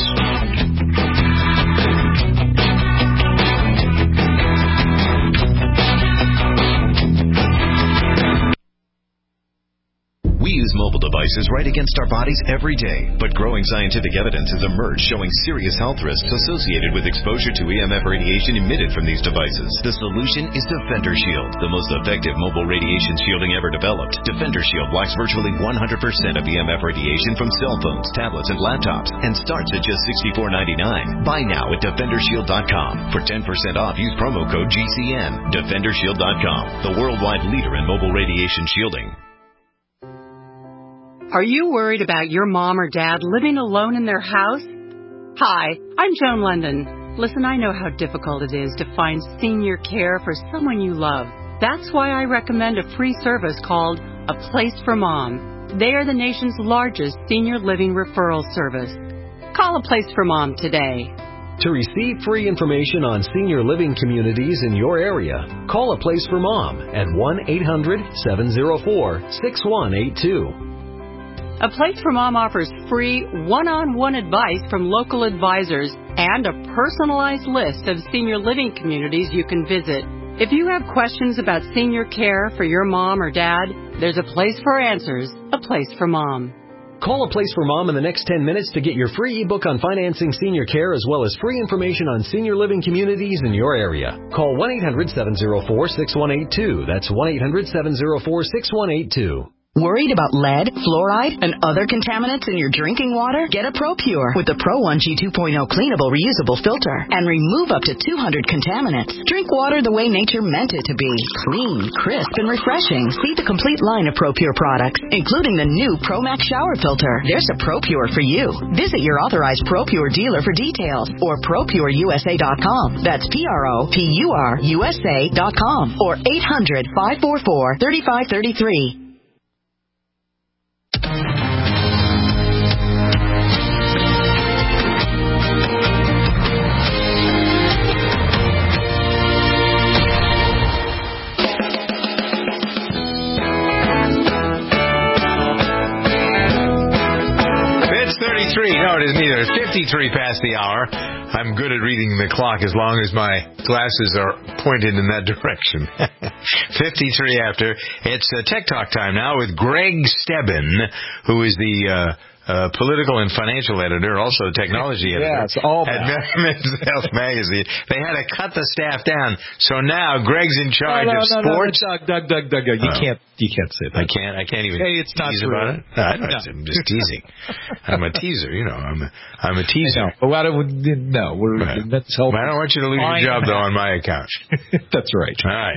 [SPEAKER 6] We use mobile devices right against our bodies every day, but growing scientific evidence has emerged showing serious health risks associated with exposure to EMF radiation emitted from these devices. The solution is Defender Shield, the most effective mobile radiation shielding ever developed. Defender Shield blocks virtually 100% of EMF radiation from cell phones, tablets, and laptops, and starts at just $64.99. Buy now at DefenderShield.com. For 10% off, use promo code GCN. DefenderShield.com, the worldwide leader in mobile radiation shielding.
[SPEAKER 7] Are you worried about your mom or dad living alone in their house? Hi, I'm Joan London. Listen, I know how difficult it is to find senior care for someone you love. That's why I recommend a free service called A Place for Mom. They are the nation's largest senior living referral service. Call A Place for Mom today.
[SPEAKER 8] To receive free information on senior living communities in your area, call A Place for Mom at 1-800-704-6182.
[SPEAKER 7] A Place for Mom offers free one-on-one advice from local advisors and a personalized list of senior living communities you can visit. If you have questions about senior care for your mom or dad, there's a place for answers, A Place for Mom.
[SPEAKER 8] Call A Place for Mom in the next 10 minutes to get your free ebook on financing senior care as well as free information on senior living communities in your area. Call 1-800-704-6182. That's 1-800-704-6182.
[SPEAKER 14] Worried about lead, fluoride, and other contaminants in your drinking water? Get a ProPure with the Pro 1G 2.0 cleanable reusable filter and remove up to 200 contaminants. Drink water the way nature meant it to be. Clean, crisp, and refreshing. See the complete line of ProPure products, including the new ProMax shower filter. There's a ProPure for you. Visit your authorized ProPure dealer for details or ProPureUSA.com. That's ProPureUSA.com or 800-544-3533.
[SPEAKER 2] No, it isn't either. It's 53 past the hour. I'm good at reading the clock as long as my glasses are pointed in that direction. 53 after. It's Tech Talk time now with Greg Stebbin, who is the political and financial editor, also technology editor.
[SPEAKER 10] Yeah, it's all
[SPEAKER 2] at Men's Health Magazine. They had to cut the staff down, so now Greg's in charge of sports.
[SPEAKER 10] Doug. You can't say that.
[SPEAKER 2] I can't even.
[SPEAKER 10] Hey, it's not
[SPEAKER 2] tease
[SPEAKER 10] true.
[SPEAKER 2] about it. No, I'm just teasing. I'm a teaser, you know. I'm a teaser.
[SPEAKER 10] No, we're Men's Health.
[SPEAKER 2] I don't want you to lose your job though on my account.
[SPEAKER 10] That's right.
[SPEAKER 2] All right.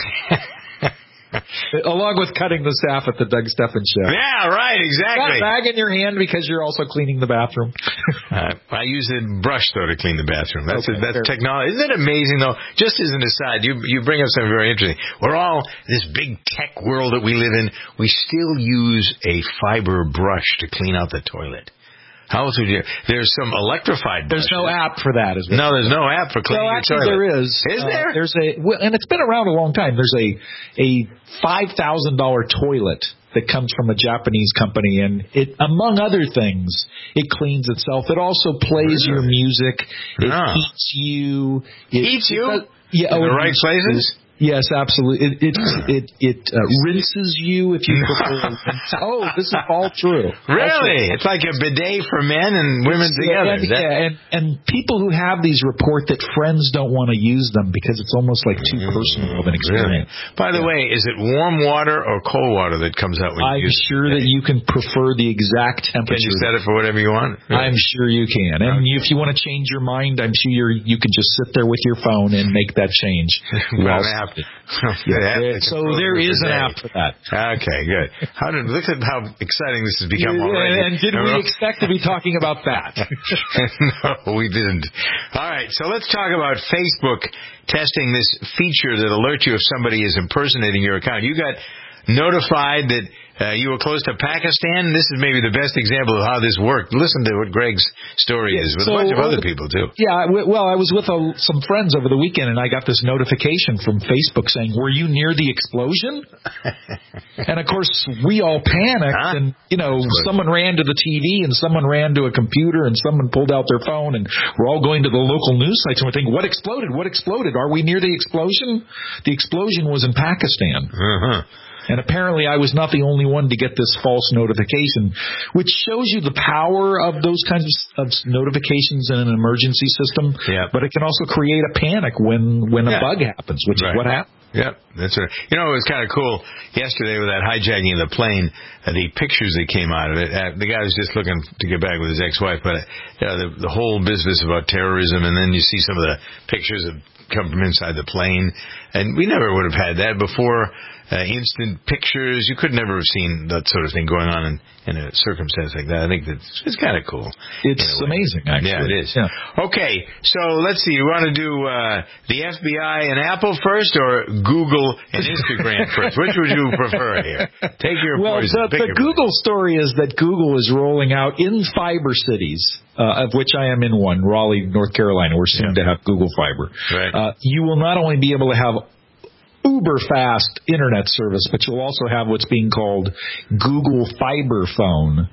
[SPEAKER 10] Along with cutting the staff at the Doug Stephan Show.
[SPEAKER 2] Yeah, right, exactly.
[SPEAKER 10] Got a bag in your hand because you're also cleaning the bathroom.
[SPEAKER 2] I use a brush, though, to clean the bathroom. That's technology. Isn't it amazing, though? Just as an aside, you bring up something very interesting. We're all, this big tech world that we live in, we still use a fiber brush to clean out the toilet. How else would you? There's some electrified brushes.
[SPEAKER 10] There's no app for that, is there?
[SPEAKER 2] No, there's no app for cleaning your toilet.
[SPEAKER 10] There is.
[SPEAKER 2] Is there?
[SPEAKER 10] And it's been around a long time. There's a $5,000 toilet that comes from a Japanese company, and it, among other things, it cleans itself. It also plays your music. It heats you.
[SPEAKER 2] Heats you?
[SPEAKER 10] Yeah,
[SPEAKER 2] in the right places?
[SPEAKER 10] Yes, absolutely. It rinses you if you prefer. Oh, this is all true.
[SPEAKER 2] Really? It's like a bidet for men and women together.
[SPEAKER 10] And people who have these report that friends don't want to use them because it's almost like too personal of an experience.
[SPEAKER 2] Really? By the way, is it warm water or cold water that comes out when you use it?
[SPEAKER 10] I'm sure that you can prefer the exact temperature.
[SPEAKER 2] Can you set it for whatever you want?
[SPEAKER 10] Really? I'm sure you can. And if you want to change your mind, I'm sure you can just sit there with your phone and make that change. So there is an app for that.
[SPEAKER 2] Okay, good. Look at how exciting this has become already.
[SPEAKER 10] And did we expect to be talking about that?
[SPEAKER 2] No, we didn't. All right, so let's talk about Facebook testing this feature that alerts you if somebody is impersonating your account. You got notified that you were close to Pakistan. This is maybe the best example of how this worked. Listen to what Greg's story is with a bunch of other people, too.
[SPEAKER 10] Yeah, well, I was with some friends over the weekend, and I got this notification from Facebook saying, were you near the explosion? And, of course, we all panicked, and, someone ran to the TV, and someone ran to a computer, and someone pulled out their phone, and we're all going to the local news sites, and we're thinking, what exploded? What exploded? Are we near the explosion? The explosion was in Pakistan. And apparently I was not the only one to get this false notification, which shows you the power of those kinds of notifications in an emergency system. Yeah. But it can also create a panic when a bug happens, which is what happened.
[SPEAKER 2] Yep, that's right. It was kind of cool yesterday with that hijacking of the plane, the pictures that came out of it. The guy was just looking to get back with his ex-wife, but the whole business about terrorism, and then you see some of the pictures that come from inside the plane, and we never would have had that before. Instant pictures. You could never have seen that sort of thing going on in a circumstance like that. I think it's kind of cool.
[SPEAKER 10] It's amazing, actually.
[SPEAKER 2] Yeah, it is. Yeah. Okay, so let's see. You want to do the FBI and Apple first, or Google and Instagram first? Which would you prefer here? Take your poison.
[SPEAKER 10] The Google story is that Google is rolling out in fiber cities, of which I am in one, Raleigh, North Carolina. We're soon to have Google Fiber.
[SPEAKER 2] Right.
[SPEAKER 10] You will not only be able to have uber fast internet service, but you'll also have what's being called Google Fiber Phone.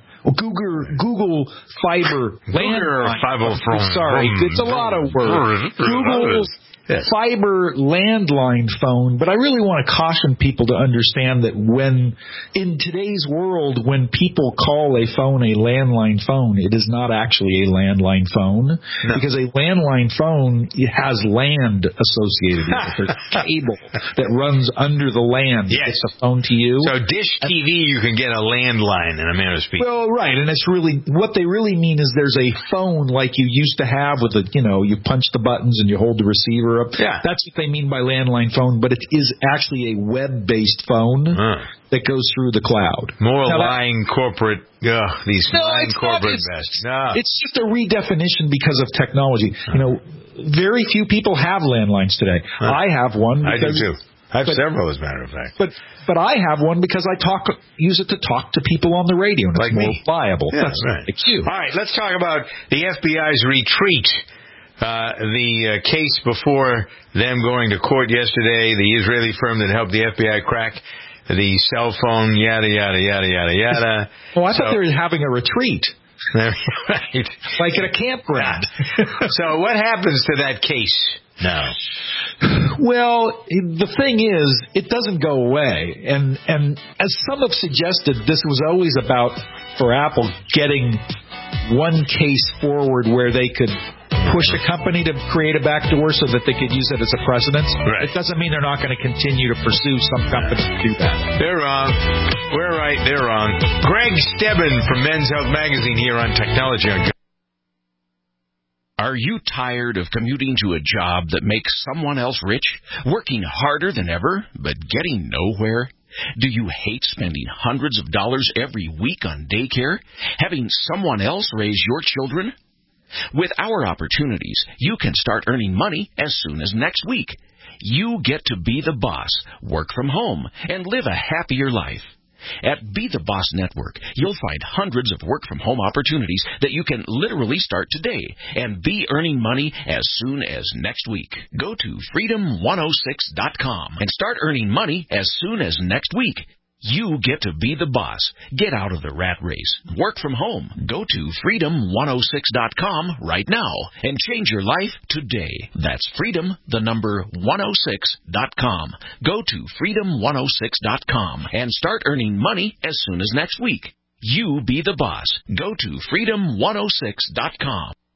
[SPEAKER 10] Google Fiber landline. Sorry, it's a lot of words. Google Fiber landline phone. But I really want to caution people to understand that when, in today's world, when people call a phone a landline phone, it is not actually a landline phone. No. Because a landline phone, it has land associated with it. There's a cable that runs under the land that gets the phone to you.
[SPEAKER 2] So Dish TV, you can get a landline in a manner of speaking.
[SPEAKER 10] Well, right. And it's really, what they really mean is there's a phone like you used to have with you punch the buttons and you hold the receiver up.
[SPEAKER 2] Yeah.
[SPEAKER 10] That's what they mean by landline phone, but it is actually a web-based phone that goes through the cloud.
[SPEAKER 2] More lying corporate, these lying corporate vests. No.
[SPEAKER 10] It's just a redefinition because of technology. Very few people have landlines today. I have one.
[SPEAKER 2] I do too. I have several, as a matter of fact.
[SPEAKER 10] But I have one because I use it to talk to people on the radio, and it's more reliable.
[SPEAKER 2] Yeah,
[SPEAKER 10] that's
[SPEAKER 2] right.
[SPEAKER 10] It's you.
[SPEAKER 2] All right, let's talk about the FBI's retreat. The case before them going to court yesterday, the Israeli firm that helped the FBI crack the cell phone, yada, yada, yada, yada, yada.
[SPEAKER 10] Oh, I thought they were having a retreat.
[SPEAKER 2] Right.
[SPEAKER 10] Like at a campground.
[SPEAKER 2] So what happens to that case now?
[SPEAKER 10] Well, the thing is, it doesn't go away. And as some have suggested, this was always about, for Apple, getting one case forward where they could push a company to create a backdoor so that they could use it as a precedent.
[SPEAKER 2] Right.
[SPEAKER 10] It doesn't mean they're not going to continue to pursue some companies to do that.
[SPEAKER 2] They're wrong. We're right. They're wrong. Greg Stebbin from Men's Health Magazine here on Technology on Good.
[SPEAKER 11] Are you tired of commuting to a job that makes someone else rich, working harder than ever, but getting nowhere? Do you hate spending hundreds of dollars every week on daycare, having someone else raise your children? With our opportunities, you can start earning money as soon as next week. You get to be the boss, work from home, and live a happier life. At Be the Boss Network, you'll find hundreds of work-from-home opportunities that you can literally start today and be earning money as soon as next week. Go to freedom106.com and start earning money as soon as next week. You get to be the boss. Get out of the rat race. Work from home. Go to freedom106.com right now and change your life today. That's freedom, the number 106.com. Go to freedom106.com and start earning money as soon as next week. You be the boss. Go to freedom106.com.